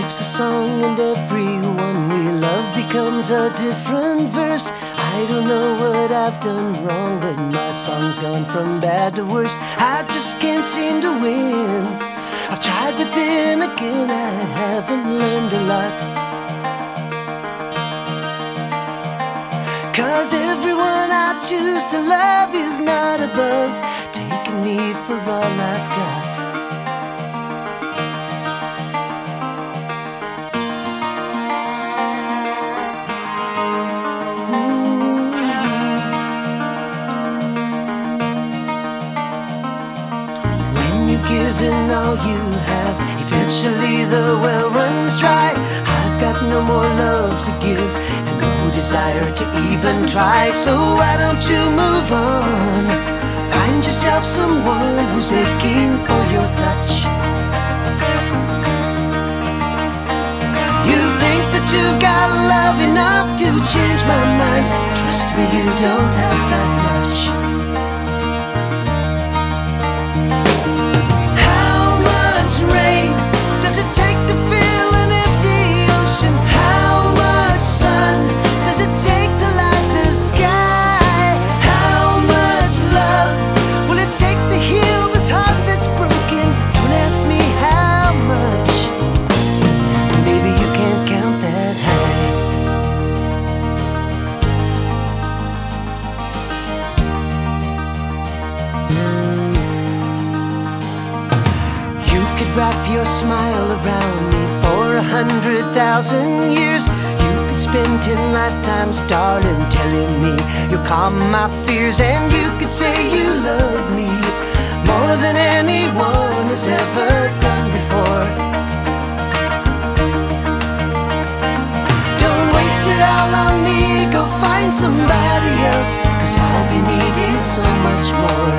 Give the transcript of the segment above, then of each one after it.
Life's a song and everyone we love becomes a different verse. I don't know what I've done wrong, but my song's gone from bad to worse. I just can't seem to win. I've tried, but then again I haven't learned a lot. 'Cause everyone I choose to love is not above taking me for all I've got. You've given all you have, eventually the well runs dry. I've got no more love to give and no desire to even try. So why don't you move on? Find yourself someone who's aching for your touch. You think that you've got love enough to change my mind. Trust me, you don't have that much. Wrap your smile around me for 100,000 years. You could spend 10 lifetimes, darling, telling me you'll calm my fears. And you could say you love me more than anyone has ever done before. Don't waste it all on me, go find somebody else, 'cause I'll be needing so much more.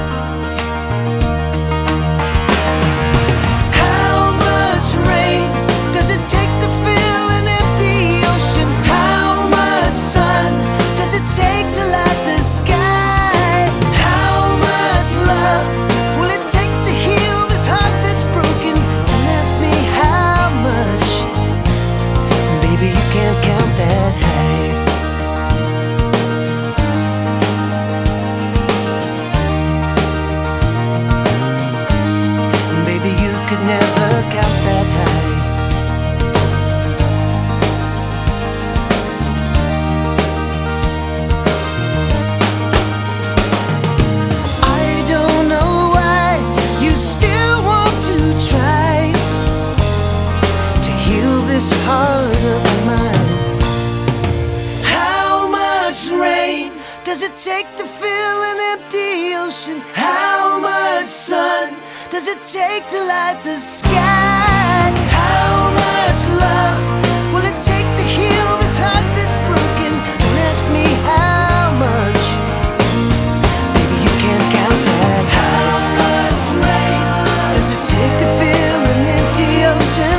This heart of mine. How much rain does it take to fill an empty ocean? How much sun does it take to light the sky? How much love will it take to heal this heart that's broken? Don't ask me how much. Maybe you can't count that. How much rain does it take to fill an empty ocean?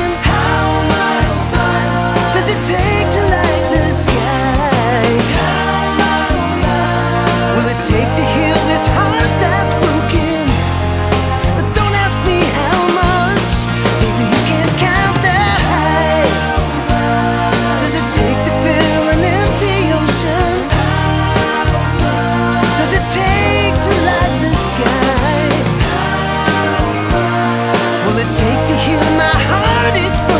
Take to light the sky. How much love will it take to heal this heart that's broken? Don't ask me how much. Maybe you can't count that high. Does it take to fill an empty ocean? Does it take to light the sky? Will it take to heal my heart? It's broken.